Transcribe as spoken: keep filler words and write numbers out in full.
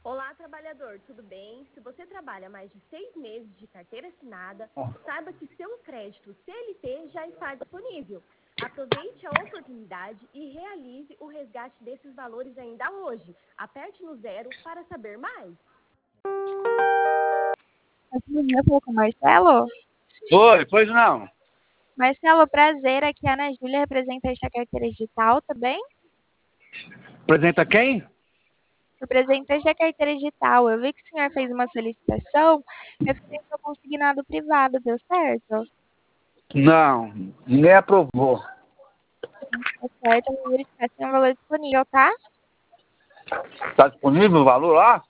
Olá, trabalhador, tudo bem? Se você trabalha mais de seis meses de carteira assinada, saiba que seu crédito C L T já está disponível. Aproveite a oportunidade e realize o resgate desses valores ainda hoje. Aperte no zero para saber mais. Eu falo com o Marcelo. Oi, pois não. Marcelo, prazer. Aqui é a Ana Júlia, representante da carteira digital, tá bem? Apresenta quem? Representante da carteira digital. Eu vi que o senhor fez uma solicitação referente ao consignado privado, deu certo? Não, ninguém aprovou. Tá certo, eu vou verificar se tem um valor disponível, tá? Tá disponível o valor lá?